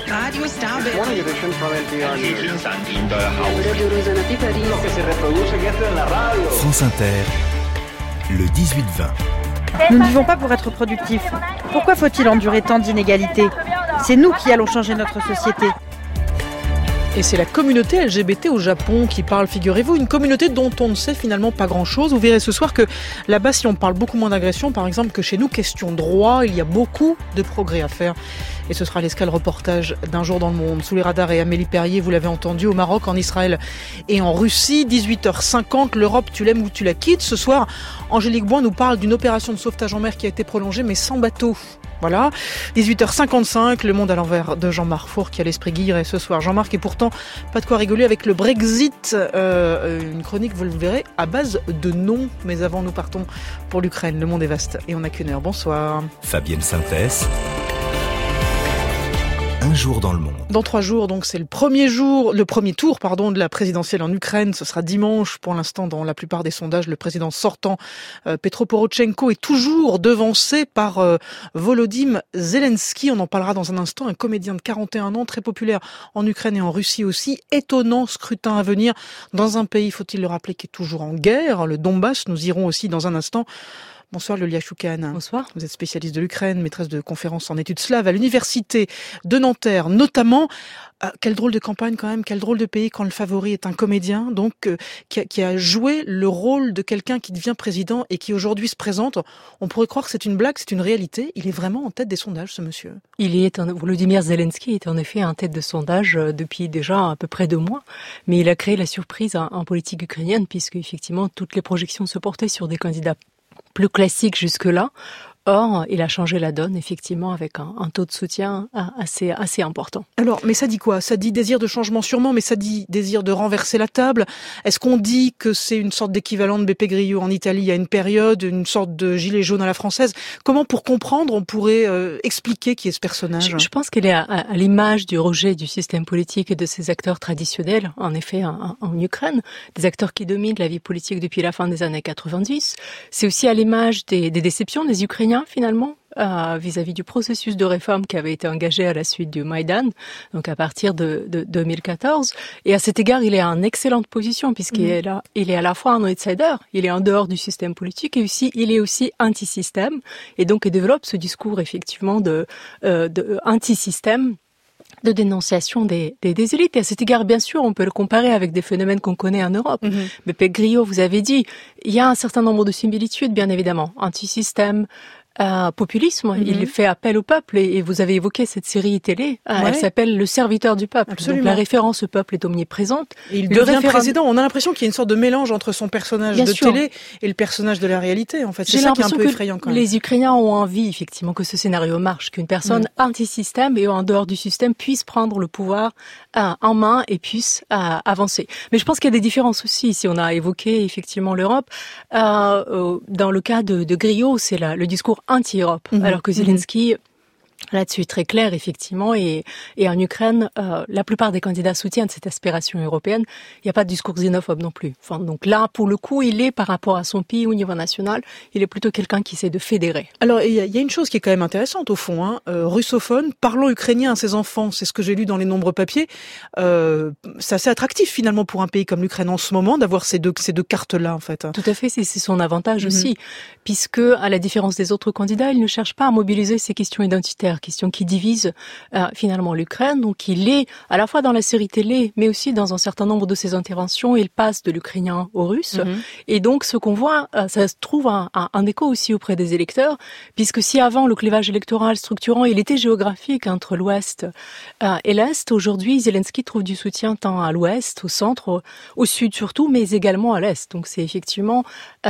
Radio Star Morning edition from NPR News. France Inter, le 18-20. Nous ne vivons pas pour être productifs. Pourquoi faut-il endurer tant d'inégalités ? C'est nous qui allons changer notre société. Et c'est la communauté LGBT au Japon qui parle, figurez-vous, une communauté dont on ne sait finalement pas grand-chose. Vous verrez ce soir que là-bas, si on parle beaucoup moins d'agression, par exemple, que chez nous, question droit, il y a beaucoup de progrès à faire. Et ce sera l'escale reportage d'un jour dans le monde. Sous les radars et Amélie Perrier, vous l'avez entendu, au Maroc, en Israël et en Russie. 18h50, l'Europe, tu l'aimes ou tu la quittes. Ce soir, Angélique Boin nous parle d'une opération de sauvetage en mer qui a été prolongée, mais sans bateau. Voilà, 18h55, le monde à l'envers de Jean-Marc Four qui a l'esprit guilleret ce soir. Jean-Marc est pourtant pas de quoi rigoler avec le Brexit, une chronique, vous le verrez, à base de noms. Mais avant, nous partons pour l'Ukraine. Le monde est vaste et on n'a qu'une heure. Bonsoir. Fabienne Synthèse. Un jour dans le monde. Dans 3 jours, donc c'est le premier tour, de la présidentielle en Ukraine. Ce sera dimanche. Pour l'instant, dans la plupart des sondages, le président sortant, Petro Poroshenko, est toujours devancé par Volodymyr Zelensky. On en parlera dans un instant. Un comédien de 41 ans, très populaire en Ukraine et en Russie aussi. Étonnant scrutin à venir dans un pays, faut-il le rappeler, qui est toujours en guerre, le Donbass. Nous irons aussi dans un instant. Bonsoir Lolia Choukan. Bonsoir. Vous êtes spécialiste de l'Ukraine, maîtresse de conférences en études slaves à l'université de Nanterre notamment. Quelle drôle de campagne quand même, quel drôle de pays quand le favori est un comédien donc qui a joué le rôle de quelqu'un qui devient président et qui aujourd'hui se présente. On pourrait croire que c'est une blague, c'est une réalité. Il est vraiment en tête des sondages, ce monsieur. Volodymyr Zelensky est en effet en tête de sondage depuis déjà à peu près 2 mois, mais il a créé la surprise en politique ukrainienne puisque effectivement toutes les projections se portaient sur des candidats plus classique jusque-là. Or, il a changé la donne, effectivement, avec un taux de soutien assez important. Alors, mais ça dit quoi ? Ça dit désir de changement sûrement, mais ça dit désir de renverser la table. Est-ce qu'on dit que c'est une sorte d'équivalent de Beppe Grillo en Italie à une période, une sorte de gilet jaune à la française ? Comment, pour comprendre, on pourrait expliquer qui est ce personnage ? Je pense qu'il est à l'image du rejet du système politique et de ses acteurs traditionnels, en effet, en Ukraine, des acteurs qui dominent la vie politique depuis la fin des années 90. C'est aussi à l'image des déceptions des Ukrainiens, finalement, vis-à-vis du processus de réforme qui avait été engagé à la suite du Maïdan, donc à partir de 2014. Et à cet égard, il est en excellente position puisqu'il est là, il est à la fois un outsider, il est en dehors du système politique et aussi, il est aussi anti-système. Et donc, il développe ce discours, effectivement, de anti-système, de dénonciation des élites. Et à cet égard, bien sûr, on peut le comparer avec des phénomènes qu'on connaît en Europe. Mais Beppe Grillo, vous avez dit, il y a un certain nombre de similitudes, bien évidemment. Anti-système, populisme, il fait appel au peuple et vous avez évoqué cette série télé, elle s'appelle Le Serviteur du peuple. Absolument. Donc la référence au peuple est omniprésente. Et il devient président, on a l'impression qu'il y a une sorte de mélange entre son personnage télé et le personnage de la réalité en fait. C'est ça qui est un peu effrayant quand même. Les Ukrainiens ont envie effectivement que ce scénario marche, qu'une personne anti-système et en dehors du système puisse prendre le pouvoir en main et puisse avancer. Mais je pense qu'il y a des différences aussi, si on a évoqué effectivement l'Europe. Dans le cas de Grillo, c'est le discours anti-Europe, alors que Zelensky, là-dessus, est très clair, effectivement, et en Ukraine, la plupart des candidats soutiennent cette aspiration européenne. Il n'y a pas de discours xénophobe non plus. Enfin, donc là, pour le coup, il est, par rapport à son pays au niveau national, il est plutôt quelqu'un qui essaie de fédérer. Alors, il y a une chose qui est quand même intéressante, au fond, russophone, parlant ukrainien à ses enfants, c'est ce que j'ai lu dans les nombreux papiers, c'est assez attractif, finalement, pour un pays comme l'Ukraine en ce moment, d'avoir ces deux cartes-là, en fait. Tout à fait, c'est son avantage aussi, puisque, à la différence des autres candidats, il ne cherche pas à mobiliser ces questions identitaires, question qui divise finalement l'Ukraine. Donc il est à la fois dans la série télé, mais aussi dans un certain nombre de ses interventions, il passe de l'ukrainien au russe. Et donc ce qu'on voit, ça se trouve un écho aussi auprès des électeurs, puisque si avant le clivage électoral structurant, il était géographique entre l'Ouest et l'Est, aujourd'hui Zelensky trouve du soutien tant à l'Ouest, au centre, au Sud surtout, mais également à l'Est. Donc c'est effectivement,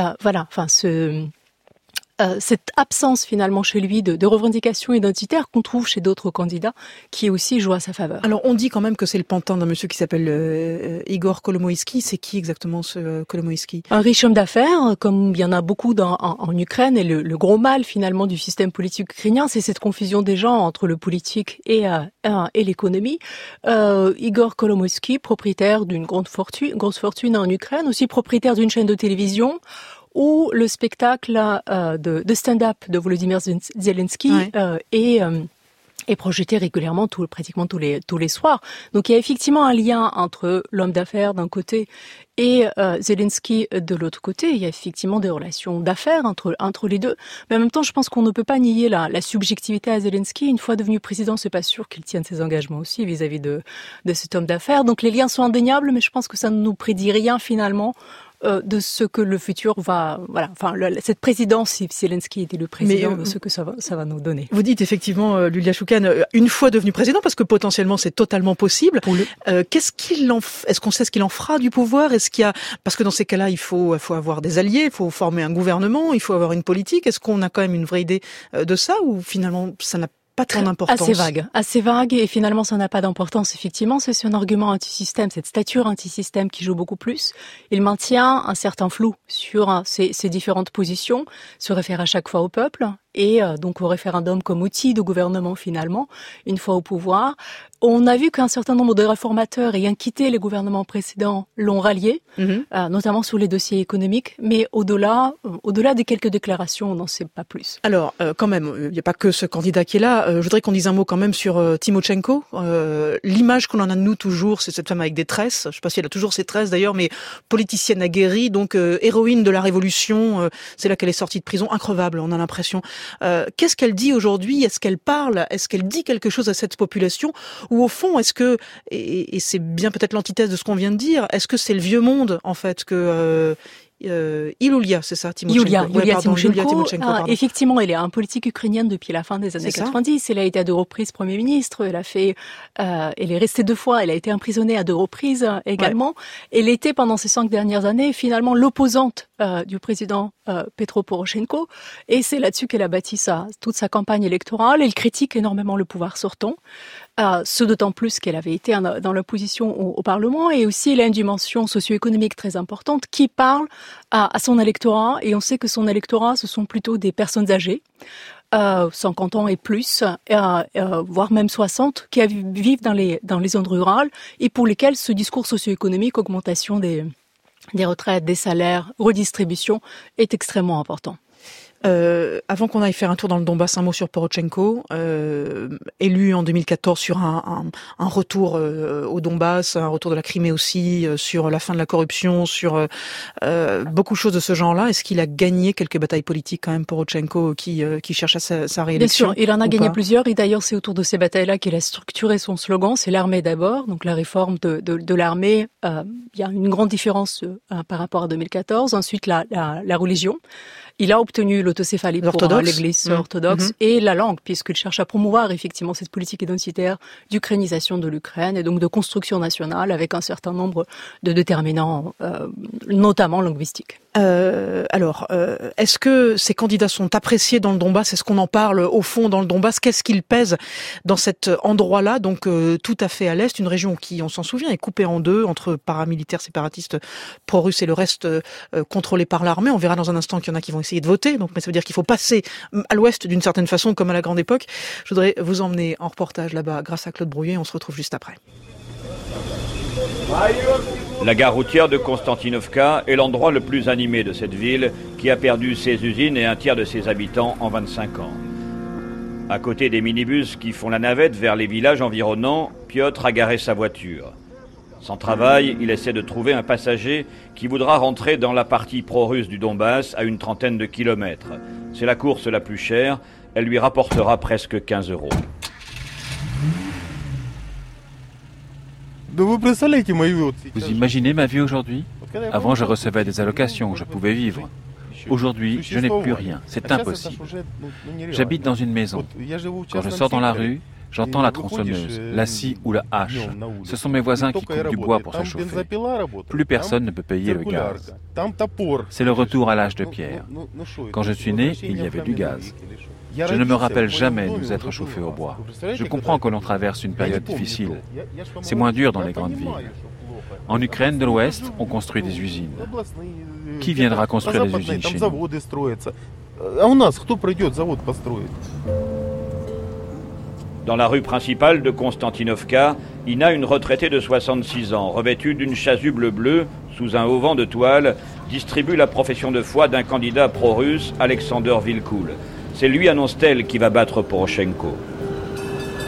cette absence finalement chez lui de revendications identitaires qu'on trouve chez d'autres candidats qui aussi jouent à sa faveur. Alors on dit quand même que c'est le pantin d'un monsieur qui s'appelle Igor Kolomoïski. C'est qui exactement ce Kolomoïski ? Un riche homme d'affaires, comme il y en a beaucoup en Ukraine, et le gros mal finalement du système politique ukrainien, c'est cette confusion des gens entre le politique et l'économie. Igor Kolomoïski, propriétaire d'une grosse fortune en Ukraine, aussi propriétaire d'une chaîne de télévision, où le spectacle de stand-up de Volodymyr Zelensky est projeté régulièrement pratiquement tous les soirs. Donc il y a effectivement un lien entre l'homme d'affaires d'un côté et Zelensky de l'autre côté. Il y a effectivement des relations d'affaires entre les deux. Mais en même temps, je pense qu'on ne peut pas nier la subjectivité à Zelensky. Une fois devenu président, c'est pas sûr qu'il tienne ses engagements aussi vis-à-vis de cet homme d'affaires. Donc les liens sont indéniables, mais je pense que ça ne nous prédit rien finalement de ce que le futur va, cette présidence, si Zelensky était le président, de ce que ça va nous donner. Vous dites effectivement, Iulia Shukhan, une fois devenu président, parce que potentiellement c'est totalement possible. Est-ce qu'on sait ce qu'il en fera du pouvoir? Parce que dans ces cas-là, il faut avoir des alliés, il faut former un gouvernement, il faut avoir une politique. Est-ce qu'on a quand même une vraie idée de ça, ou finalement ça n'a pas trop d'importance? Assez vague, et finalement ça n'a pas d'importance. Effectivement, c'est un argument anti-système, cette stature anti-système qui joue beaucoup plus. Il maintient un certain flou sur ses différentes positions, se réfère à chaque fois au peuple, et donc au référendum comme outil de gouvernement finalement, une fois au pouvoir. On a vu qu'un certain nombre de réformateurs ayant quitté les gouvernements précédents l'ont rallié, notamment sur les dossiers économiques, mais au-delà des quelques déclarations, on n'en sait pas plus. Alors, quand même, il n'y a pas que ce candidat qui est là. Je voudrais qu'on dise un mot quand même sur Tymoshenko. L'image qu'on en a de nous toujours, c'est cette femme avec des tresses. Je ne sais pas si elle a toujours ses tresses d'ailleurs, mais politicienne aguerrie, donc héroïne de la révolution. C'est là qu'elle est sortie de prison, increvable, on a l'impression. Qu'est-ce qu'elle dit aujourd'hui? Est-ce qu'elle parle? Est-ce qu'elle dit quelque chose à cette population? Ou au fond, est-ce que, et c'est bien peut-être l'antithèse de ce qu'on vient de dire, est-ce que c'est le vieux monde, en fait, que Iulia, c'est ça, Tymoshenko. Yulia Tymoshenko. Effectivement, elle est un politique ukrainienne depuis la fin des années 90. Elle a été à 2 reprises Premier ministre. Elle est restée 2 fois. Elle a été emprisonnée à 2 reprises également. Ouais. Elle était pendant ces 5 dernières années finalement l'opposante du président Petro Poroshenko. Et c'est là-dessus qu'elle a bâti toute sa campagne électorale. Elle critique énormément le pouvoir sortant. Ce d'autant plus qu'elle avait été dans l'opposition au Parlement, et aussi elle a une dimension socio-économique très importante qui parle à son électorat, et on sait que son électorat, ce sont plutôt des personnes âgées, 50 ans et plus, voire même 60, qui vivent dans les zones rurales, et pour lesquelles ce discours socio-économique, augmentation des retraites, des salaires, redistribution, est extrêmement important. Avant qu'on aille faire un tour dans le Donbass, un mot sur Poroshenko, élu en 2014 sur un retour au Donbass, un retour de la Crimée aussi, sur la fin de la corruption, sur beaucoup de choses de ce genre-là. Est-ce qu'il a gagné quelques batailles politiques quand même, Poroshenko, qui cherche à sa réélection? Bien sûr, il en a gagné plusieurs, et d'ailleurs c'est autour de ces batailles-là qu'il a structuré son slogan, c'est l'armée d'abord, donc la réforme de l'armée. Il y a une grande différence par rapport à 2014. Ensuite, la religion. Il a obtenu l'autocéphalie pour l'Église orthodoxe et la langue, puisqu'il cherche à promouvoir effectivement cette politique identitaire d'ukrainisation de l'Ukraine et donc de construction nationale avec un certain nombre de déterminants, notamment linguistiques. Est-ce que ces candidats sont appréciés dans le Donbass? Est-ce qu'on en parle au fond dans le Donbass? Qu'est-ce qu'ils pèsent dans cet endroit-là, donc tout à fait à l'est, une région qui, on s'en souvient, est coupée en deux entre paramilitaires séparatistes pro-russes et le reste contrôlé par l'armée. On verra dans un instant qu'il y en a qui vont essayer de voter, donc mais ça veut dire qu'il faut passer à l'ouest d'une certaine façon, comme à la grande époque. Je voudrais vous emmener en reportage là-bas grâce à Claude Brouillet. On se retrouve juste après. La gare routière de Konstantinovka est l'endroit le plus animé de cette ville qui a perdu ses usines et un tiers de ses habitants en 25 ans. À côté des minibus qui font la navette vers les villages environnants, Piotr a garé sa voiture. Sans travail, il essaie de trouver un passager qui voudra rentrer dans la partie pro-russe du Donbass à une trentaine de kilomètres. C'est la course la plus chère, elle lui rapportera presque 15 €. Vous imaginez ma vie aujourd'hui? Avant, je recevais des allocations, je pouvais vivre. Aujourd'hui, je n'ai plus rien, c'est impossible. J'habite dans une maison. Quand je sors dans la rue, j'entends la tronçonneuse, la scie ou la hache. Ce sont mes voisins qui coupent du bois pour se chauffer. Plus personne ne peut payer le gaz. C'est le retour à l'âge de pierre. Quand je suis né, il y avait du gaz. Je ne me rappelle jamais nous être chauffés au bois. Je comprends que l'on traverse une période difficile. C'est moins dur dans les grandes villes. En Ukraine de l'Ouest, on construit des usines. Qui viendra construire des usines chez nous? Dans la rue principale de Konstantinovka, Ina, une retraitée de 66 ans, revêtue d'une chasuble bleue, sous un auvent de toile, distribue la profession de foi d'un candidat pro-russe, Alexander Vilkoul. C'est lui, annonce-t-elle, qui va battre Poroshenko.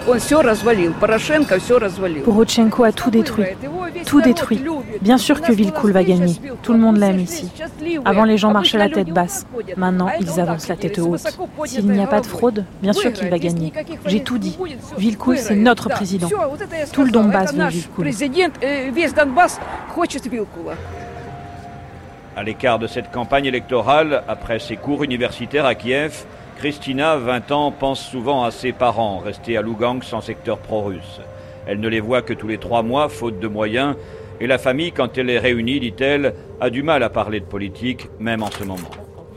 Poroshenko a tout détruit. Tout détruit. Bien sûr que Vilkoul va gagner. Tout le monde l'aime ici. Avant, les gens marchaient la tête basse. Maintenant, ils avancent la tête haute. S'il n'y a pas de fraude, bien sûr qu'il va gagner. J'ai tout dit. Vilkoul, c'est notre président. Tout le Donbass veut Vilkoul. À l'écart de cette campagne électorale, après ses cours universitaires à Kiev, Kristina, 20 ans, pense souvent à ses parents, restés à Lugansk en secteur pro-russe. Elle ne les voit que tous les 3 mois, faute de moyens, et la famille, quand elle est réunie, dit-elle, a du mal à parler de politique, même en ce moment.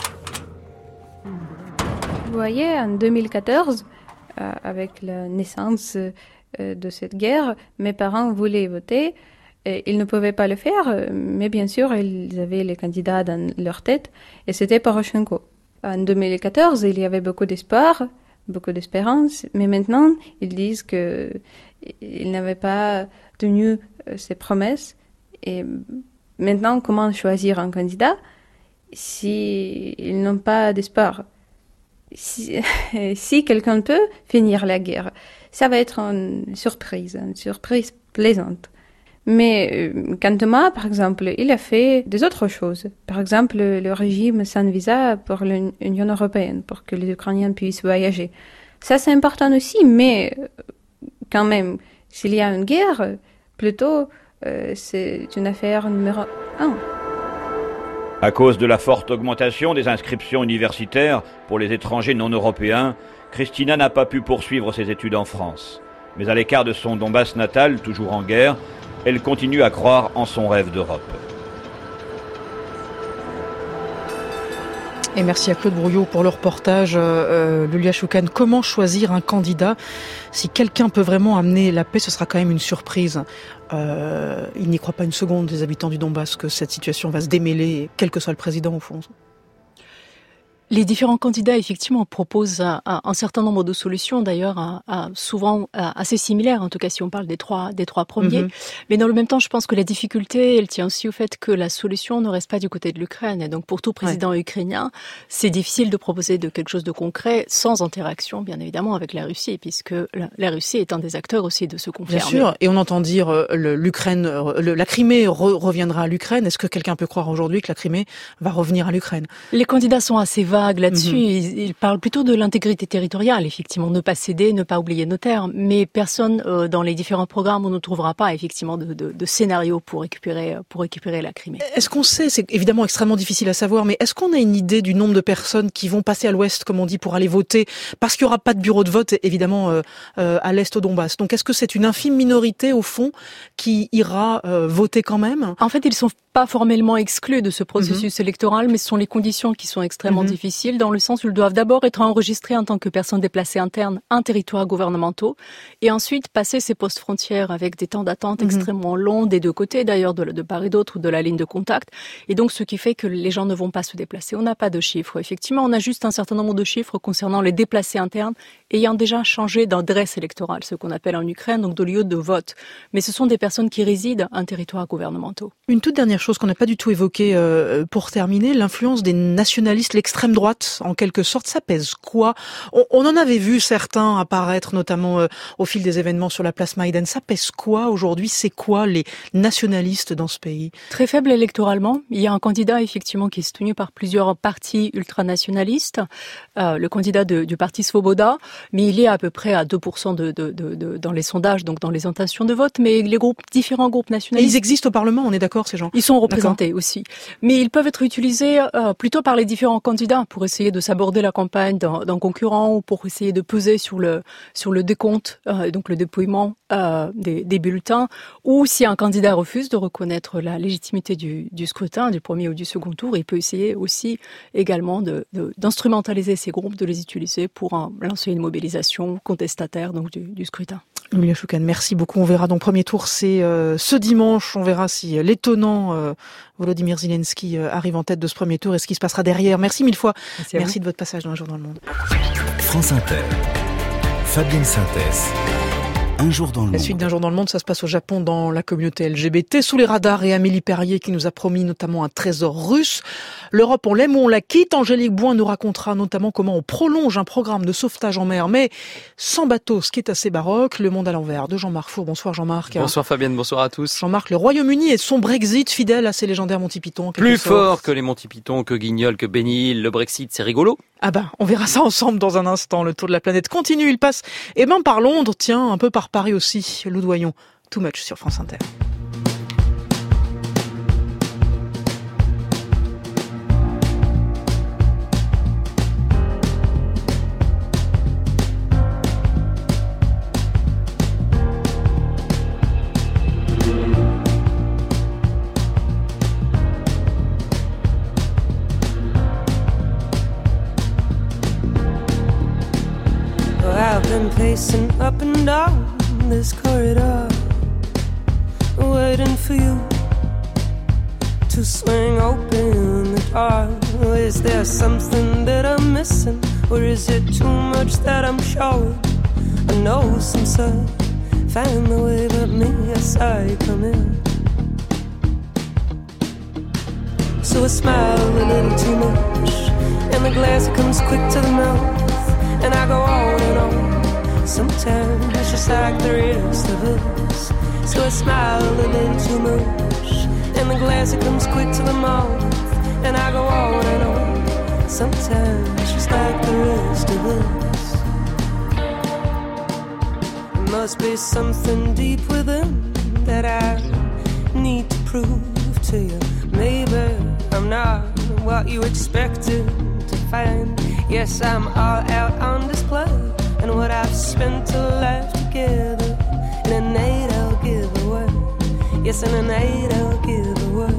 Vous voyez, en 2014, avec la naissance de cette guerre, mes parents voulaient voter. Ils ne pouvaient pas le faire, mais bien sûr, ils avaient les candidats dans leur tête, et c'était Poroshenko. En 2014, il y avait beaucoup d'espoir, beaucoup d'espérance, mais maintenant, ils disent qu'ils n'avaient pas tenu ses promesses. Et maintenant, comment choisir un candidat s'ils n'ont pas d'espoir? Si quelqu'un peut finir la guerre, ça va être une surprise plaisante. Mais quant à moi, par exemple, il a fait des autres choses. Par exemple, le régime sans visa pour l'Union européenne, pour que les Ukrainiens puissent voyager. Ça, c'est important aussi, mais quand même, s'il y a une guerre, plutôt, c'est une affaire numéro 1. À cause de la forte augmentation des inscriptions universitaires pour les étrangers non européens, Kristina n'a pas pu poursuivre ses études en France. Mais à l'écart de son Donbass natal, toujours en guerre, elle continue à croire en son rêve d'Europe. Et merci à Claude Brouillot pour le reportage. Lulia Shoukan, comment choisir un candidat? Si quelqu'un peut vraiment amener la paix, ce sera quand même une surprise. Ils n'y croient pas une seconde, les habitants du Donbass, que cette situation va se démêler, quel que soit le président au fond. Les différents candidats, effectivement, proposent un certain nombre de solutions, d'ailleurs, souvent assez similaires, en tout cas si on parle des trois premiers. Mais dans le même temps, je pense que la difficulté, elle tient aussi au fait que la solution ne reste pas du côté de l'Ukraine. Et donc, pour tout président ukrainien, c'est difficile de proposer quelque chose de concret sans interaction, bien évidemment, avec la Russie, puisque la Russie est un des acteurs aussi de ce conflit. Bien sûr, et on entend dire la Crimée reviendra à l'Ukraine. Est-ce que quelqu'un peut croire aujourd'hui que la Crimée va revenir à l'Ukraine? Les candidats sont assez vagues là-dessus. Il parle plutôt de l'intégrité territoriale, effectivement, ne pas céder, ne pas oublier nos terres, mais personne dans les différents programmes, on ne trouvera pas effectivement de scénario pour récupérer la Crimée. Est-ce qu'on sait, c'est évidemment extrêmement difficile à savoir, mais est-ce qu'on a une idée du nombre de personnes qui vont passer à l'ouest, comme on dit, pour aller voter, parce qu'il n'y aura pas de bureau de vote, évidemment, à l'est au Donbass. Donc est-ce que c'est une infime minorité, au fond, qui ira voter quand même? En fait, ils sont pas formellement exclus de ce processus électoral, mais ce sont les conditions qui sont extrêmement difficiles, dans le sens où ils doivent d'abord être enregistrés en tant que personnes déplacées internes, un territoire gouvernementaux, et ensuite passer ces postes frontières avec des temps d'attente extrêmement longs des deux côtés, d'ailleurs de part et d'autre, ou de la ligne de contact, et donc ce qui fait que les gens ne vont pas se déplacer. On n'a pas de chiffres, effectivement, on a juste un certain nombre de chiffres concernant les déplacés internes ayant déjà changé d'adresse électorale, ce qu'on appelle en Ukraine, donc de lieu de vote. Mais ce sont des personnes qui résident en territoire gouvernementaux. Une toute dernière chose qu'on n'a pas du tout évoquée pour terminer, l'influence des nationalistes, l'extrême droite, en quelque sorte, ça pèse quoi? On en avait vu certains apparaître, notamment au fil des événements sur la place Maïdan. Ça pèse quoi aujourd'hui? C'est quoi les nationalistes dans ce pays? Très faible électoralement. Il y a un candidat, effectivement, qui est soutenu par plusieurs partis ultranationalistes, le candidat du parti Svoboda, mais il est à peu près à 2% dans les sondages, donc dans les intentions de vote, mais les différents groupes nationalistes... Et ils existent au Parlement, on est d'accord, ces gens? Ils sont représentés aussi. Mais ils peuvent être utilisés plutôt par les différents candidats pour essayer de s'aborder la campagne d'un concurrent ou pour essayer de peser sur le décompte, donc le dépouillement des bulletins, ou si un candidat refuse de reconnaître la légitimité du scrutin, du premier ou du second tour, il peut essayer aussi également d'instrumentaliser ces groupes, de les utiliser pour lancer une mobilisation contestataire donc du scrutin. Lulia Shoukan, merci beaucoup. On verra donc premier tour, c'est ce dimanche. On verra si l'étonnant Volodymyr Zelensky arrive en tête de ce premier tour et ce qui se passera derrière. Merci mille fois. Merci de votre passage dans Un jour dans le monde. France Inter, Fabienne Synthèse. Un jour dans le monde. La suite d'un jour dans le monde, ça se passe au Japon dans la communauté LGBT, sous les radars, et Amélie Perrier qui nous a promis notamment un trésor russe. L'Europe, on l'aime ou on la quitte. Angélique Bouin nous racontera notamment comment on prolonge un programme de sauvetage en mer, mais sans bateau, ce qui est assez baroque. Le monde à l'envers de Jean-Marc Four. Bonsoir Jean-Marc. Bonsoir Fabienne, bonsoir à tous. Jean-Marc, le Royaume-Uni et son Brexit fidèle à ses légendaires Monty Python. Plus fort que les Monty Python, que Guignol, que Benny Hill, le Brexit, c'est rigolo. Ah ben, on verra ça ensemble dans un instant. Le tour de la planète continue, il passe par Londres, tiens, un peu par Paris aussi. Loudoyon, Too Much sur France Inter. I've been pacing up and down this corridor, waiting for you to swing open the door. Is there something that I'm missing, or is it too much that I'm showing? I know some say, find the way, but me, I saw you come in. So I smile a little too much, and the glass comes quick to the mouth, and I go on and on. Sometimes it's just like the rest of us. So I smile a little too much, and the glass it comes quick to the mouth, and I go on and on. Sometimes it's just like the rest of us. There must be something deep within that I need to prove to you. Maybe I'm not what you expected to find. Yes, I'm all out on display, and what I've spent a life together, in a night I'll give away. Yes, in a night I'll give away.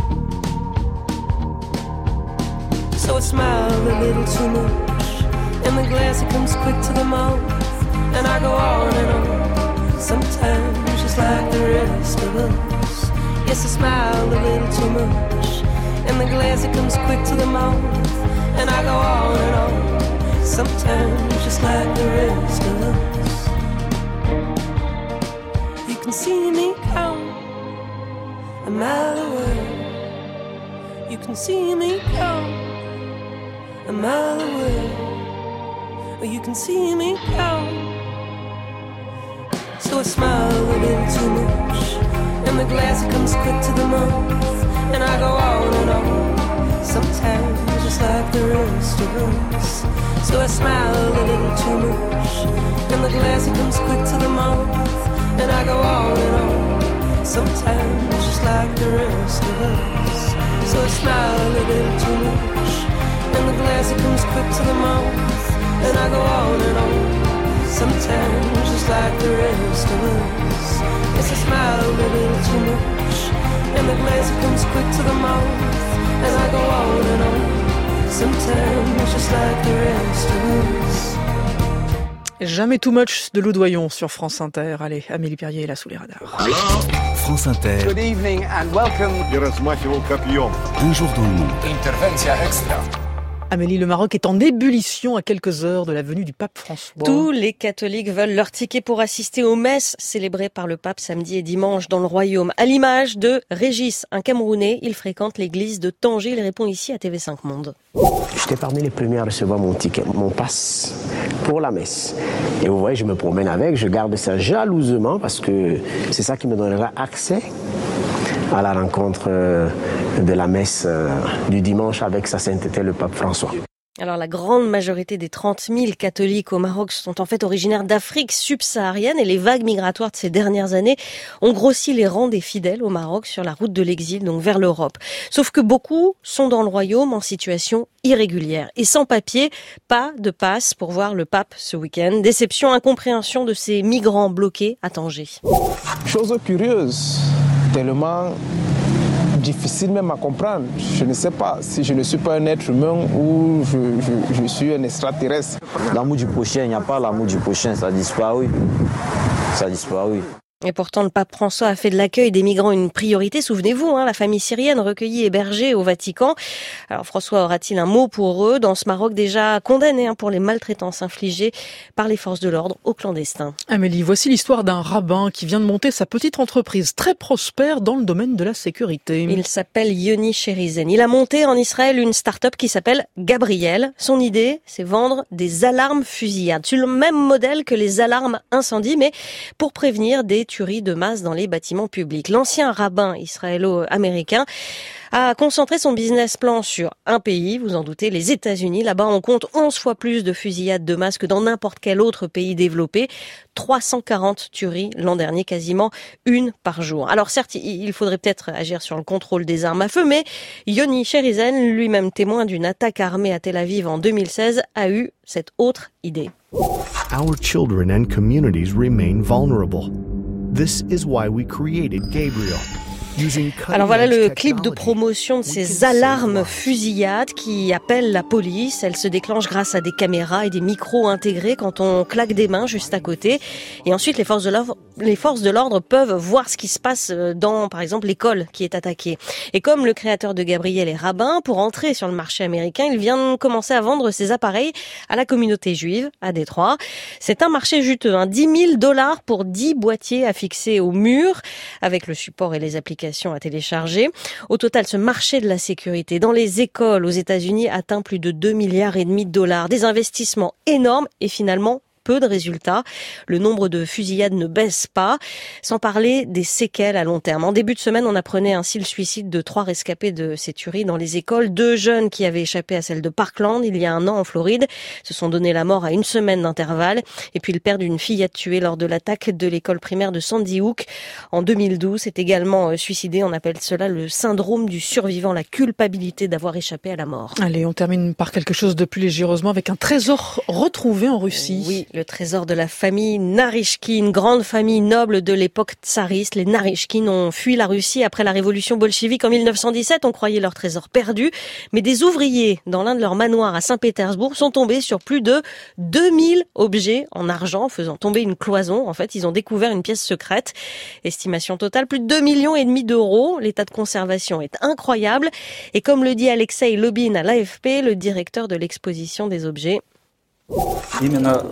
So I smile a little too much, and the glass it comes quick to the mouth, and I go on and on. Sometimes just like the rest of us. Yes, I smile a little too much, and the glass it comes quick to the mouth, and I go on and on. Sometimes just like the rest of us. You can see me come a mile away. You can see me come a mile away. Or you can see me come. So I smile a little too much, and the glass it comes quick to the mouth, and I go on and on. Sometimes just like the rest of us. So I smile a little too much, and the glass it comes quick to the mouth, and I go on and on. Sometimes just like the rest of us. So I smile a little too much, and the glass it comes quick to the mouth, and I go on and on. Sometimes just like the rest of us. Yes, I smile a little too much, and the glass it comes quick to the mouth, and I go on and on. Sometimes just like the rest of us. Jamais too much de Loudoyon sur France Inter. Allez, Amélie Perrier est là sous les radars. Alors, France Inter. Good evening and welcome. Un jour dans le monde. Intervention extra. Amélie, le Maroc est en ébullition à quelques heures de la venue du pape François. Tous les catholiques veulent leur ticket pour assister aux messes célébrées par le pape samedi et dimanche dans le royaume. À l'image de Régis, un Camerounais, il fréquente l'église de Tanger. Il répond ici à TV5 Monde. J'étais parmi les premiers à recevoir mon ticket, mon passe pour la messe. Et vous voyez, je me promène avec, je garde ça jalousement parce que c'est ça qui me donnera accès à la rencontre de la messe du dimanche avec sa sainteté le pape François. Alors la grande majorité des 30 000 catholiques au Maroc sont en fait originaires d'Afrique subsaharienne et les vagues migratoires de ces dernières années ont grossi les rangs des fidèles au Maroc sur la route de l'exil, donc vers l'Europe. Sauf que beaucoup sont dans le royaume en situation irrégulière et sans papier, pas de passe pour voir le pape ce week-end. Déception, incompréhension de ces migrants bloqués à Tanger. Chose curieuse, tellement difficile même à comprendre. Je ne sais pas si je ne suis pas un être humain ou je suis un extraterrestre. L'amour du prochain, il n'y a pas l'amour du prochain, ça a disparu. Ça a disparu. Et pourtant, le pape François a fait de l'accueil des migrants une priorité. Souvenez-vous, la famille syrienne recueillie et hébergée au Vatican. Alors François aura-t-il un mot pour eux dans ce Maroc déjà condamné pour les maltraitances infligées par les forces de l'ordre aux clandestins? Amélie, voici l'histoire d'un rabbin qui vient de monter sa petite entreprise très prospère dans le domaine de la sécurité. Il s'appelle Yoni Sherizen. Il a monté en Israël une start-up qui s'appelle Gabriel. Son idée, c'est vendre des alarmes fusillades. C'est le même modèle que les alarmes incendie, mais pour prévenir des tueries de masse dans les bâtiments publics. L'ancien rabbin israélo-américain a concentré son business plan sur un pays, vous en doutez, les États-Unis. Là-bas, on compte 11 fois plus de fusillades de masse que dans n'importe quel autre pays développé. 340 tueries l'an dernier, quasiment une par jour. Alors certes, il faudrait peut-être agir sur le contrôle des armes à feu, mais Yoni Sherizen, lui-même témoin d'une attaque armée à Tel Aviv en 2016, a eu cette autre idée. Our children and communities remain vulnerable. This is why we created Gabriel. Alors voilà le clip de promotion de ces alarmes fusillades qui appellent la police. Elles se déclenchent grâce à des caméras et des micros intégrés quand on claque des mains juste à côté. Et ensuite, les forces de l'ordre peuvent voir ce qui se passe dans, par exemple, l'école qui est attaquée. Et comme le créateur de Gabriel est rabbin, pour entrer sur le marché américain, il vient de commencer à vendre ses appareils à la communauté juive à Détroit. C'est un marché juteux, $10 000 pour 10 boîtiers affixés au mur avec le support et les applications à télécharger. Au total, ce marché de la sécurité dans les écoles aux États-Unis atteint plus de $2,5 milliards. Des investissements énormes et finalement peu de résultats. Le nombre de fusillades ne baisse pas, sans parler des séquelles à long terme. En début de semaine, on apprenait ainsi le suicide de 3 rescapés de ces tueries dans les écoles. 2 jeunes qui avaient échappé à celle de Parkland il y a un an en Floride se sont donné la mort à 1 semaine d'intervalle. Et puis le père d'une fillette tuée lors de l'attaque de l'école primaire de Sandy Hook en 2012 s'est également suicidé. On appelle cela le syndrome du survivant, la culpabilité d'avoir échappé à la mort. Allez, on termine par quelque chose de plus léger, heureusement, avec un trésor retrouvé en Russie. Oui, le trésor de la famille Narishkin, grande famille noble de l'époque tsariste. Les Narishkin ont fui la Russie après la révolution bolchevique en 1917. On croyait leur trésor perdu. Mais des ouvriers, dans l'un de leurs manoirs à Saint-Pétersbourg, sont tombés sur plus de 2000 objets en argent, faisant tomber une cloison. En fait, ils ont découvert une pièce secrète. Estimation totale, plus de 2,5 millions d'euros. L'état de conservation est incroyable. Et comme le dit Alexei Lobin à l'AFP, le directeur de l'exposition des objets, eh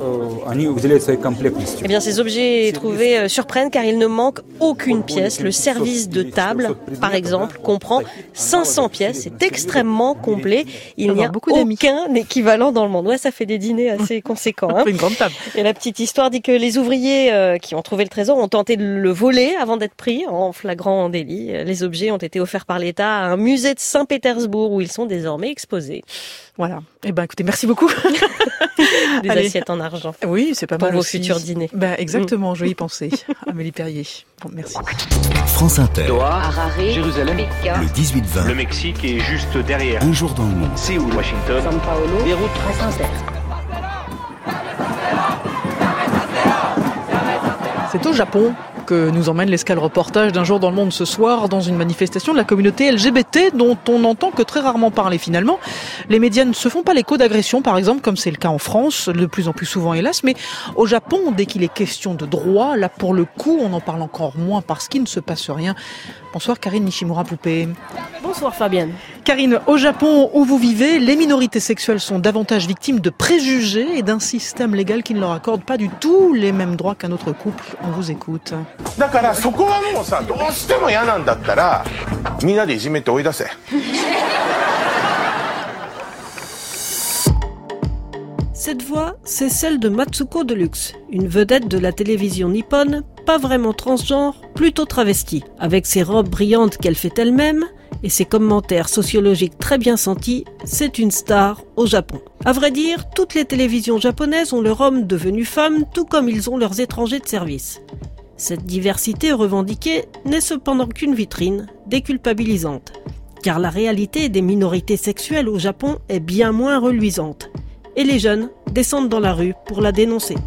bien, ces objets trouvés surprennent car il ne manque aucune pièce. Le service de table, par exemple, comprend 500 pièces. C'est extrêmement complet. Il n'y a aucun équivalent dans le monde. Ouais, ça fait des dîners assez conséquents. Une grande table. Et la petite histoire dit que les ouvriers qui ont trouvé le trésor ont tenté de le voler avant d'être pris en flagrant délit. Les objets ont été offerts par l'État à un musée de Saint-Pétersbourg où ils sont désormais exposés. Voilà. Eh ben, écoutez, merci beaucoup. Des assiettes en argent. Oui, c'est pas mal pour vos aussi. futurs dîners. Exactement, je vais y penser. Amélie Perrier. Bon, merci. France Inter. Doha, Harare, Jérusalem, le 18-20. Le Mexique est juste derrière. Un jour dans le monde. Séoul, Washington, São Paulo, Beyrouth, France Inter. C'est au Japon que nous emmène l'escale reportage d'un jour dans le monde ce soir dans une manifestation de la communauté LGBT dont on n'entend que très rarement parler finalement. Les médias ne se font pas l'écho d'agressions par exemple comme c'est le cas en France, de plus en plus souvent hélas, mais au Japon dès qu'il est question de droit, là pour le coup on en parle encore moins parce qu'il ne se passe rien. Bonsoir Karine Nishimura-Poupée. Bonsoir Fabienne. Karine, au Japon où vous vivez, les minorités sexuelles sont davantage victimes de préjugés et d'un système légal qui ne leur accorde pas du tout les mêmes droits qu'un autre couple. On vous écoute. Cette voix, c'est celle de Matsuko Deluxe, une vedette de la télévision nippone, pas vraiment transgenre, plutôt travestie. Avec ses robes brillantes qu'elle fait elle-même et ses commentaires sociologiques très bien sentis, c'est une star au Japon. À vrai dire, toutes les télévisions japonaises ont leurs hommes devenus femmes, tout comme ils ont leurs étrangers de service. Cette diversité revendiquée n'est cependant qu'une vitrine déculpabilisante, car la réalité des minorités sexuelles au Japon est bien moins reluisante. Et les jeunes descendent dans la rue pour la dénoncer.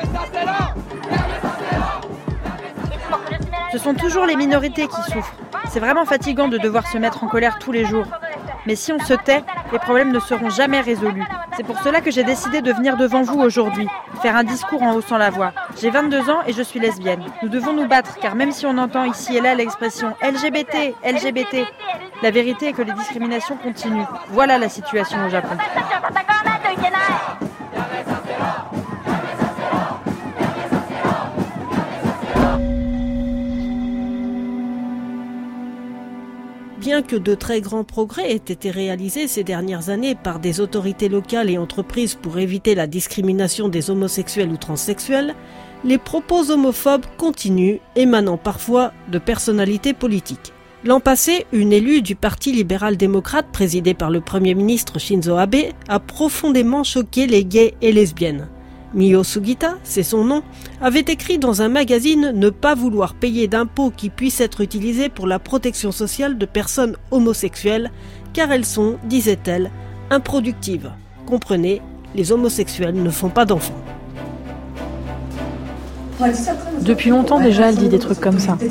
Ce sont toujours les minorités qui souffrent. C'est vraiment fatigant de devoir se mettre en colère tous les jours. Mais si on se tait, les problèmes ne seront jamais résolus. C'est pour cela que j'ai décidé de venir devant vous aujourd'hui. faire un discours en haussant la voix. J'ai 22 ans et je suis lesbienne. Nous devons nous battre car même si on entend ici et là l'expression LGBT, LGBT, la vérité est que les discriminations continuent. Voilà la situation au Japon. Bien que de très grands progrès aient été réalisés ces dernières années par des autorités locales et entreprises pour éviter la discrimination des homosexuels ou transsexuels, les propos homophobes continuent, émanant parfois de personnalités politiques. L'an passé, une élue du Parti libéral-démocrate présidé par le Premier ministre Shinzo Abe a profondément choqué les gays et lesbiennes. Mio Sugita, c'est son nom, avait écrit dans un magazine ne pas vouloir payer d'impôts qui puissent être utilisés pour la protection sociale de personnes homosexuelles, car elles sont, disait-elle, improductives. Comprenez, les homosexuels ne font pas d'enfants. Depuis longtemps déjà, elle dit des trucs comme ça.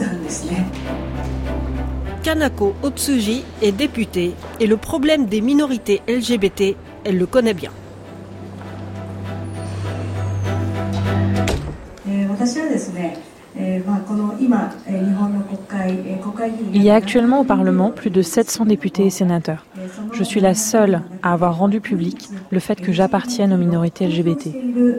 Kanako Otsuji est députée et le problème des minorités LGBT, elle le connaît bien. Il y a actuellement au Parlement plus de 700 députés et sénateurs. Je suis la seule à avoir rendu public le fait que j'appartienne aux minorités LGBT.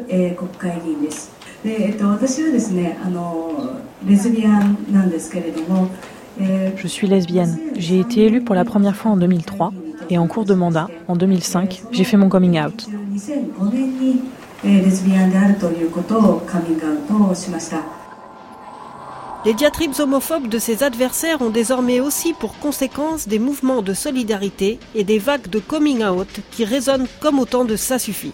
Je suis lesbienne. J'ai été élue pour la première fois en 2003 et en cours de mandat, en 2005, j'ai fait mon coming out. Les diatribes homophobes de ses adversaires ont désormais aussi pour conséquence des mouvements de solidarité et des vagues de coming out qui résonnent comme autant de ça suffit.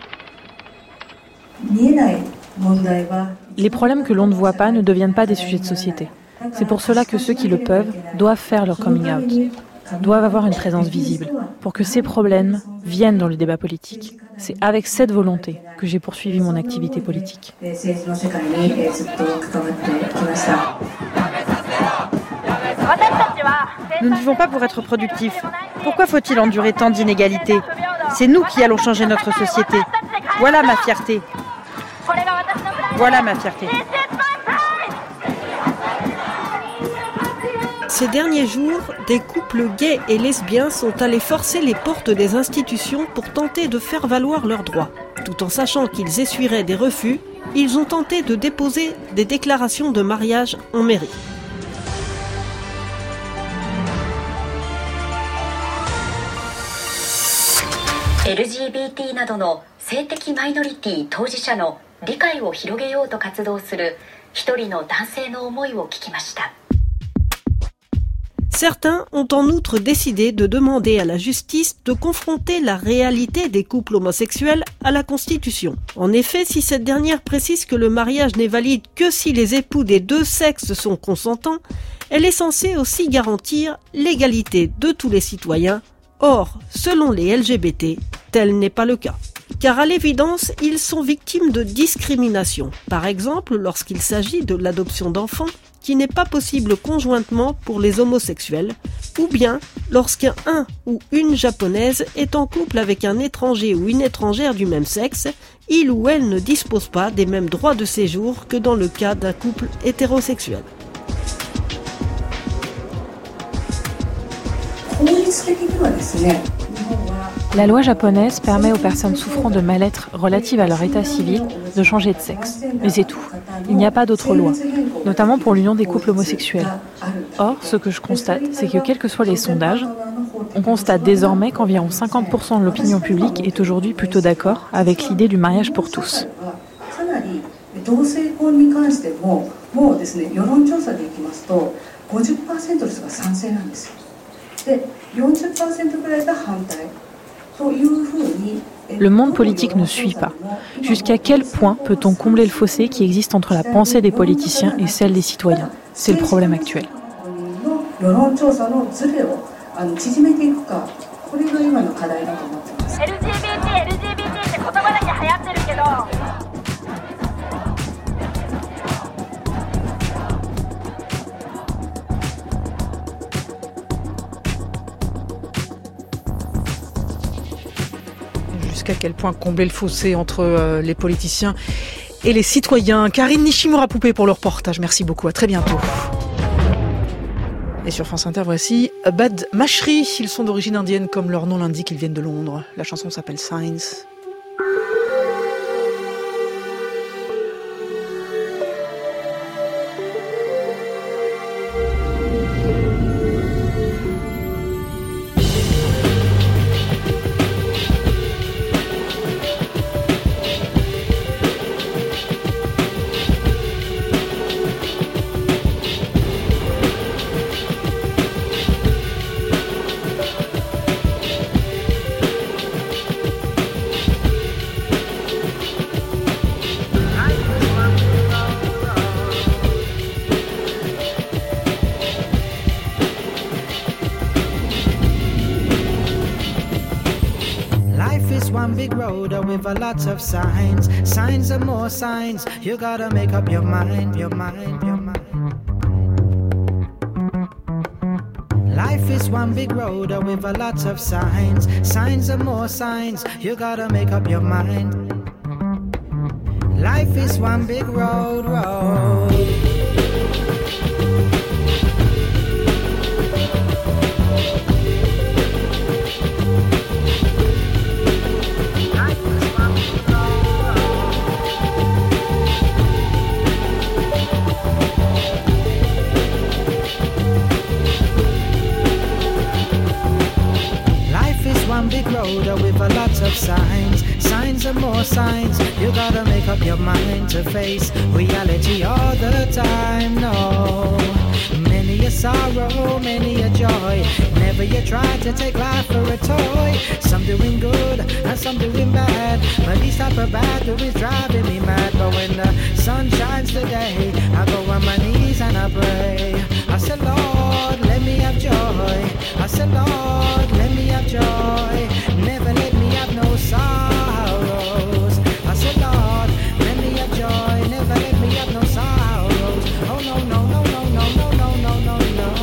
Les problèmes que l'on ne voit pas ne deviennent pas des sujets de société. C'est pour cela que ceux qui le peuvent doivent faire leur coming out, doivent avoir une présence visible, pour que ces problèmes viennent dans le débat politique. C'est avec cette volonté que j'ai poursuivi mon activité politique. Nous ne vivons pas pour être productifs. Pourquoi faut-il endurer tant d'inégalités? C'est nous qui allons changer notre société. Voilà ma fierté. Voilà ma fierté. Ces derniers jours, des couples gays et lesbiens sont allés forcer les portes des institutions pour tenter de faire valoir leurs droits. Tout en sachant qu'ils essuieraient des refus, ils ont tenté de déposer des déclarations de mariage en mairie. LGBT などの性的マイノリティ当事者の理解を広げようと活動する一人の男性の思いを聞きました。 Certains ont en outre décidé de demander à la justice de confronter la réalité des couples homosexuels à la Constitution. En effet, si cette dernière précise que le mariage n'est valide que si les époux des deux sexes sont consentants, elle est censée aussi garantir l'égalité de tous les citoyens. Or, selon les LGBT, tel n'est pas le cas. Car à l'évidence, ils sont victimes de discrimination. Par exemple, lorsqu'il s'agit de l'adoption d'enfants, qui n'est pas possible conjointement pour les homosexuels, ou bien lorsqu'un ou une japonaise est en couple avec un étranger ou une étrangère du même sexe, il ou elle ne dispose pas des mêmes droits de séjour que dans le cas d'un couple hétérosexuel. La loi japonaise permet aux personnes souffrant de mal-être relative à leur état civil de changer de sexe. Mais c'est tout. Il n'y a pas d'autre loi, notamment pour l'union des couples homosexuels. Or, ce que je constate, c'est que quels que soient les sondages, on constate désormais qu'environ 50% de l'opinion publique est aujourd'hui plutôt d'accord avec l'idée du mariage pour tous. Le monde politique ne suit pas. Jusqu'à quel point peut-on combler le fossé qui existe entre la pensée des politiciens et celle des citoyens? C'est le problème actuel. jusqu'à quel point combler le fossé entre les politiciens et les citoyens. Karine Nishimura-Poupée pour le reportage. Merci beaucoup, à très bientôt. Et sur France Inter, voici Bad Mashri. Ils sont d'origine indienne, comme leur nom l'indique, ils viennent de Londres. La chanson s'appelle Signs. With a lot of signs, signs and more signs. You gotta make up your mind, your mind, your mind. Life is one big road with a lot of signs, signs and more signs. You gotta make up your mind. Life is one big road, road. One big road with a lot of signs, signs and more signs. You gotta make up your mind to face reality all the time. No, many a sorrow, many a joy. Never you try to take life for a toy. Some doing good and some doing bad, but these type of bad is driving me mad. But when the sun shines today, I go on my knees and I pray. I said, Lord, let me have joy. I said, Lord, let me have joy. Never let me have no sorrows. I said, Lord, let me have joy. Never let me have no sorrows. Oh no, no, no, no, no, no, no, no, no, no.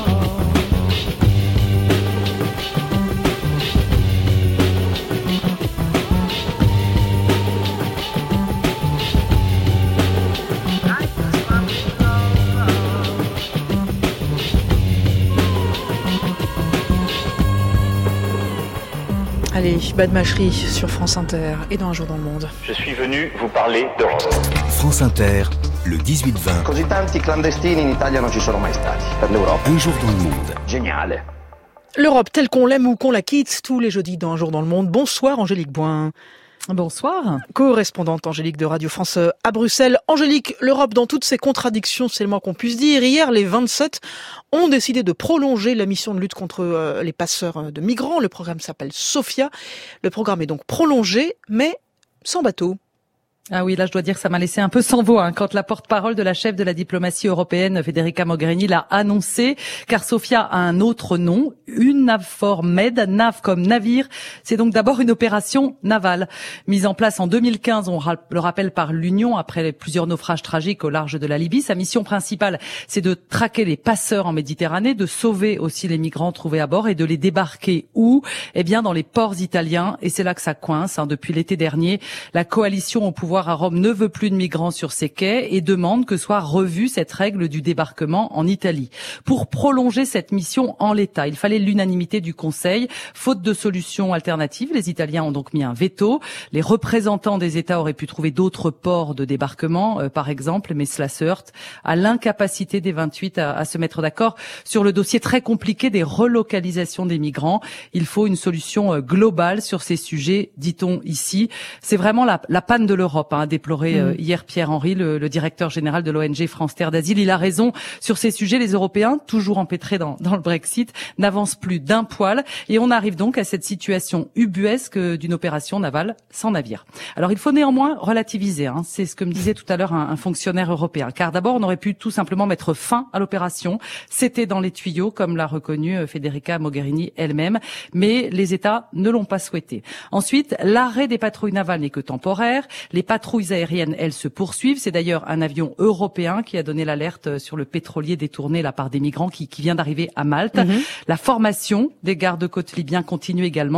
Allez, Bad Mashri sur France Inter et dans Un jour dans le monde. Je suis venu vous parler d'Europe. France Inter, le 18-20. Così tanti clandestini in Italia non ci sono mai stati. Per l'Europe. Un jour dans le monde. Génial. L'Europe telle qu'on l'aime ou qu'on la quitte, tous les jeudis dans Un jour dans le monde. Bonsoir Angélique Boin. Bonsoir. Co-correspondante Angélique de Radio France à Bruxelles. Angélique, l'Europe dans toutes ses contradictions, c'est le moins qu'on puisse dire. Hier, les 27 ont décidé de prolonger la mission de lutte contre les passeurs de migrants. Le programme s'appelle Sophia. Le programme est donc prolongé, mais sans bateau. Ah oui, là je dois dire que ça m'a laissé un peu sans voix quand la porte-parole de la chef de la diplomatie européenne, Federica Mogherini, l'a annoncé, car Sophia a un autre nom, UNAVFOR Med, nav comme navire. C'est donc d'abord une opération navale, mise en place en 2015, on le rappelle, par l'Union après plusieurs naufrages tragiques au large de la Libye. Sa mission principale, c'est de traquer les passeurs en Méditerranée, de sauver aussi les migrants trouvés à bord et de les débarquer où? Eh bien dans les ports italiens, et c'est là que ça coince. Depuis l'été dernier, la coalition au pouvoir à Rome ne veut plus de migrants sur ses quais et demande que soit revue cette règle du débarquement en Italie. Pour prolonger cette mission en l'état, il fallait l'unanimité du Conseil. Faute de solution alternative, les Italiens ont donc mis un veto. Les représentants des États auraient pu trouver d'autres ports de débarquement, par exemple, mais cela se heurte à l'incapacité des 28 à se mettre d'accord sur le dossier très compliqué des relocalisations des migrants. Il faut une solution globale sur ces sujets, dit-on ici. C'est vraiment la panne de l'Europe, a déploré hier Pierre Henry, le directeur général de l'ONG France Terre d'Asile. Il a raison sur ces sujets. Les Européens, toujours empêtrés dans le Brexit, n'avancent plus d'un poil et on arrive donc à cette situation ubuesque d'une opération navale sans navire. Alors il faut néanmoins relativiser, c'est ce que me disait tout à l'heure un fonctionnaire européen, car d'abord on aurait pu tout simplement mettre fin à l'opération. C'était dans les tuyaux, comme l'a reconnu Federica Mogherini elle-même, mais les États ne l'ont pas souhaité. Ensuite, l'arrêt des patrouilles navales n'est que temporaire. Les patrouilles aériennes, elles, se poursuivent. C'est d'ailleurs un avion européen qui a donné l'alerte sur le pétrolier détourné la part des migrants qui vient d'arriver à Malte. La formation des gardes-côtes libyens continue également.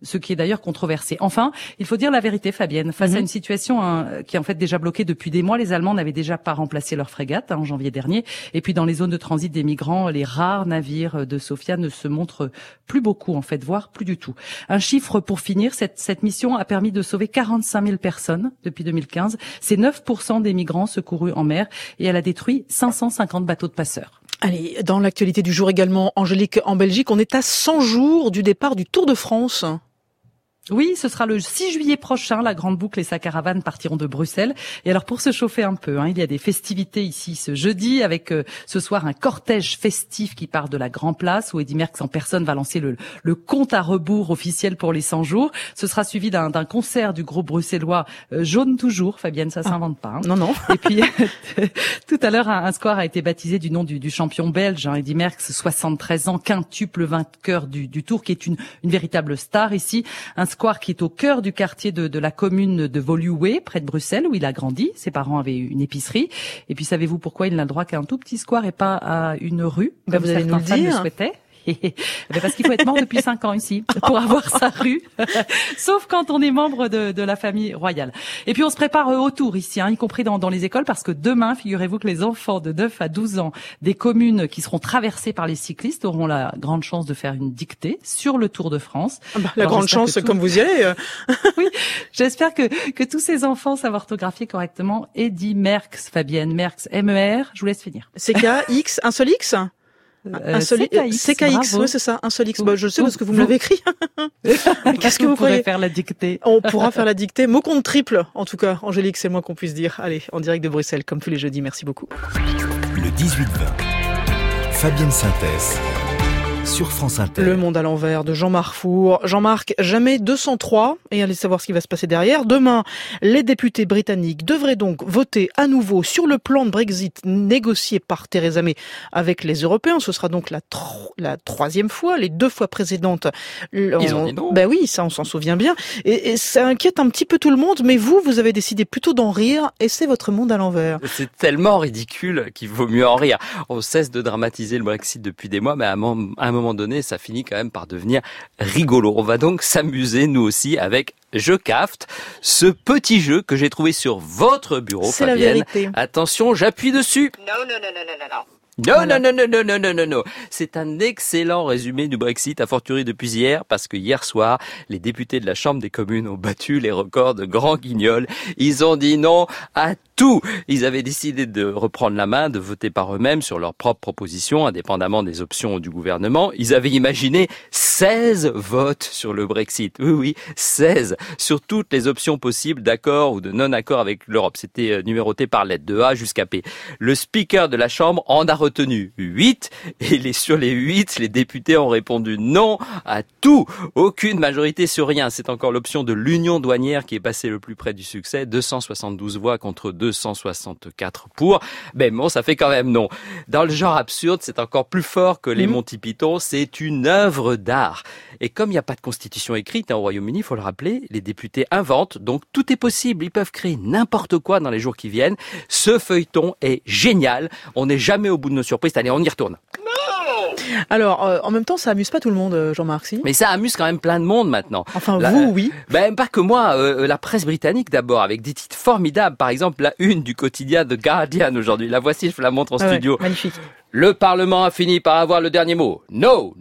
ce qui est d'ailleurs controversé. Enfin, il faut dire la vérité, Fabienne. Face à une situation qui est en fait déjà bloquée depuis des mois, les Allemands n'avaient déjà pas remplacé leur frégate en janvier dernier. Et puis dans les zones de transit des migrants, les rares navires de Sofia ne se montrent plus beaucoup, en fait, voire plus du tout. Un chiffre pour finir, cette mission a permis de sauver 45 000 personnes depuis 2015. C'est 9% des migrants secourus en mer et elle a détruit 550 bateaux de passeurs. Allez, dans l'actualité du jour également, Angélique, en Belgique, on est à 100 jours du départ du Tour de France. Oui, ce sera le 6 juillet prochain. La Grande Boucle et sa caravane partiront de Bruxelles. Et alors, pour se chauffer un peu, il y a des festivités ici ce jeudi, avec ce soir un cortège festif qui part de la Grand Place, où Eddy Merckx en personne va lancer le compte à rebours officiel pour les 100 jours. Ce sera suivi d'un concert du groupe bruxellois Jaune Toujours. Fabienne, ça s'invente pas. Non. Et puis, tout à l'heure, un square a été baptisé du nom du champion belge, Eddy Merckx, 73 ans, quintuple vainqueur du Tour, qui est une véritable star ici. Un square qui est au cœur du quartier de la commune de Woluwe, près de Bruxelles, où il a grandi. Ses parents avaient une épicerie. Et puis, savez-vous pourquoi il n'a le droit qu'à un tout petit square et pas à une rue, comme vous allez nous le dire. Souhaitaient. Parce qu'il faut être mort depuis 5 ans ici pour avoir sa rue, sauf quand on est membre de la famille royale. Et puis on se prépare au tour ici, y compris dans les écoles, parce que demain, figurez-vous que les enfants de 9 à 12 ans des communes qui seront traversées par les cyclistes auront la grande chance de faire une dictée sur le Tour de France. La grande chance, comme vous y allez. Oui, j'espère que tous ces enfants savent orthographier correctement Eddy Merckx, Fabienne Merckx, M-E-R. Je vous laisse finir. C-K-X, un seul X? CKX, oui, c'est ça, un seul X. Je sais parce que vous me l'avez écrit. Qu'est-ce que vous croyez? Faire la dictée. On pourra faire la dictée. Mot compte triple, en tout cas. Angélique, c'est le moins qu'on puisse dire. Allez, en direct de Bruxelles, comme tous les jeudis. Merci beaucoup. Le 18-20. Fabienne Synthèse. Sur France Inter. Le monde à l'envers de Jean-Marc Four. Jean-Marc, jamais 203. Et allez savoir ce qui va se passer derrière. Demain, les députés britanniques devraient donc voter à nouveau sur le plan de Brexit négocié par Theresa May avec les Européens. Ce sera donc la troisième fois, les 2 fois précédentes. Ils ont dit non. Ben oui, ça on s'en souvient bien. Et ça inquiète un petit peu tout le monde, mais vous avez décidé plutôt d'en rire et c'est votre monde à l'envers. C'est tellement ridicule qu'il vaut mieux en rire. On cesse de dramatiser le Brexit depuis des mois, mais à un moment donné, ça finit quand même par devenir rigolo. On va donc s'amuser, nous aussi, avec Je Cafte, ce petit jeu que j'ai trouvé sur votre bureau, c'est Fabienne. La vérité. Attention, j'appuie dessus. Non. C'est un excellent résumé du Brexit, a fortiori depuis hier, parce que hier soir, les députés de la Chambre des communes ont battu les records de Grand Guignol. Ils ont dit non à tout. Ils avaient décidé de reprendre la main, de voter par eux-mêmes sur leurs propres propositions, indépendamment des options du gouvernement. Ils avaient imaginé 16 votes sur le Brexit. Oui, 16. Sur toutes les options possibles d'accord ou de non-accord avec l'Europe. C'était numéroté par lettre, de A jusqu'à P. Le speaker de la Chambre en a retenu 8. Et sur les 8, les députés ont répondu non à tout. Aucune majorité sur rien. C'est encore l'option de l'union douanière qui est passée le plus près du succès. 272 voix contre 264 pour. Mais bon, ça fait quand même non. Dans le genre absurde, c'est encore plus fort que les Monty Python. C'est une œuvre d'art. Et comme il n'y a pas de constitution écrite au Royaume-Uni, il faut le rappeler, les députés inventent. Donc tout est possible. Ils peuvent créer n'importe quoi dans les jours qui viennent. Ce feuilleton est génial. On n'est jamais au bout de nos surprises. Allez, on y retourne. Alors, en même temps, ça amuse pas tout le monde, Jean-Marc, si? Mais ça amuse quand même plein de monde maintenant. Enfin, vous, oui. Pas que moi. La presse britannique d'abord, avec des titres formidables. Par exemple, la une du quotidien The Guardian aujourd'hui. La voici, je vous la montre en studio. Ouais, magnifique. Le Parlement a fini par avoir le dernier mot. No.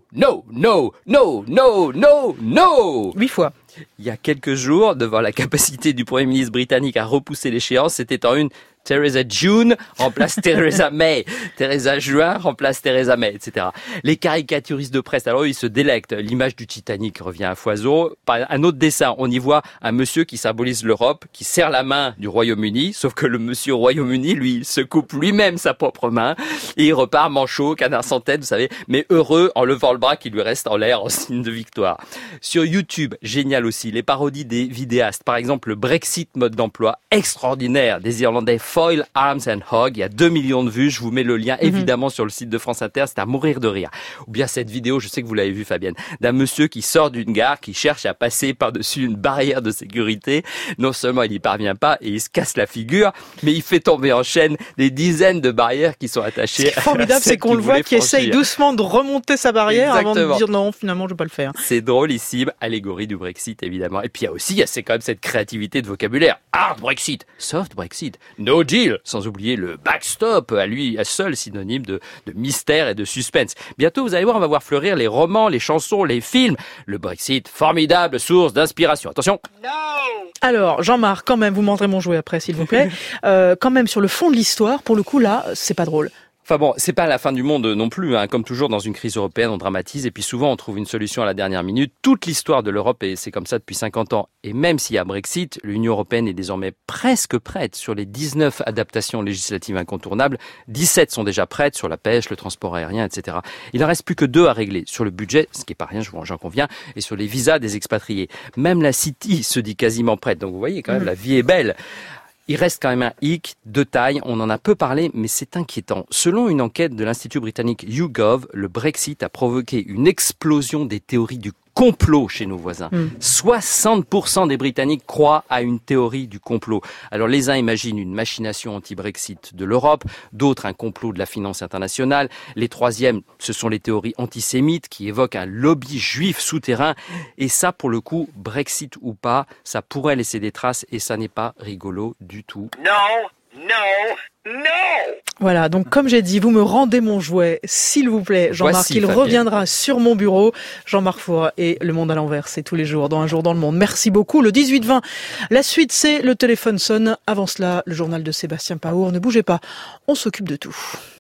8 fois. Il y a quelques jours, devant la capacité du Premier ministre britannique à repousser l'échéance, c'était en une Theresa June remplace Theresa May. Theresa Juin remplace Theresa May, etc. Les caricaturistes de presse, alors ils se délectent. L'image du Titanic revient à foison. Un autre dessin, on y voit un monsieur qui symbolise l'Europe, qui serre la main du Royaume-Uni, sauf que le monsieur au Royaume-Uni, lui, il se coupe lui-même sa propre main et il repart manchot, canard sans tête, vous savez, mais heureux en levant le bras qui lui reste en l'air en signe de victoire. Sur YouTube, génial aussi, les parodies des vidéastes. Par exemple, le Brexit mode d'emploi extraordinaire des Irlandais Foil Arms and Hog. Il y a 2 millions de vues. Je vous mets le lien évidemment sur le site de France Inter. C'est à mourir de rire. Ou bien cette vidéo, je sais que vous l'avez vue Fabienne, d'un monsieur qui sort d'une gare, qui cherche à passer par-dessus une barrière de sécurité. Non seulement il n'y parvient pas et il se casse la figure, mais il fait tomber en chaîne des dizaines de barrières qui sont attachées. Ce qui est formidable, c'est qu'on le voit qui essaye doucement de remonter sa barrière avant de dire non, finalement je vais pas le faire. C'est drôlissime, allégorie du Brexit évidemment. Et puis il y a c'est quand même cette créativité de vocabulaire. Hard Brexit, soft Brexit, no deal, sans oublier le backstop, à lui seul synonyme de mystère et de suspense. Bientôt, vous allez voir, on va voir fleurir les romans, les chansons, les films. Le Brexit, formidable source d'inspiration. Attention. Alors, Jean-Marc, quand même, vous montrez mon jouet après, s'il vous plaît. Quand même, sur le fond de l'histoire, pour le coup, là, c'est pas drôle. Enfin bon, c'est pas la fin du monde non plus, hein. Comme toujours dans une crise européenne, on dramatise et puis souvent on trouve une solution à la dernière minute. Toute l'histoire de l'Europe, et c'est comme ça depuis 50 ans, et même s'il y a Brexit, l'Union européenne est désormais presque prête. Sur les 19 adaptations législatives incontournables, 17 sont déjà prêtes sur la pêche, le transport aérien, etc. Il n'en reste plus que 2 à régler. Sur le budget, ce qui est pas rien, j'en conviens, et sur les visas des expatriés. Même la City se dit quasiment prête. Donc vous voyez quand même, la vie est belle. Il reste quand même un hic de taille, on en a peu parlé, mais c'est inquiétant. Selon une enquête de l'Institut britannique YouGov, le Brexit a provoqué une explosion des théories du complot chez nos voisins. 60% des Britanniques croient à une théorie du complot. Alors les uns imaginent une machination anti-Brexit de l'Europe, d'autres un complot de la finance internationale. Les troisièmes, ce sont les théories antisémites qui évoquent un lobby juif souterrain. Et ça, pour le coup, Brexit ou pas, ça pourrait laisser des traces et ça n'est pas rigolo du tout. Non. Voilà, donc comme j'ai dit, vous me rendez mon jouet, s'il vous plaît, Jean-Marc. Voici, Il reviendra sur mon bureau. Jean-Marc Four et Le Monde à l'envers, c'est tous les jours, dans Un jour dans le monde. Merci beaucoup. Le 18-20, la suite, c'est Le téléphone sonne. Avant cela, le journal de Sébastien Paour. Ne bougez pas, on s'occupe de tout.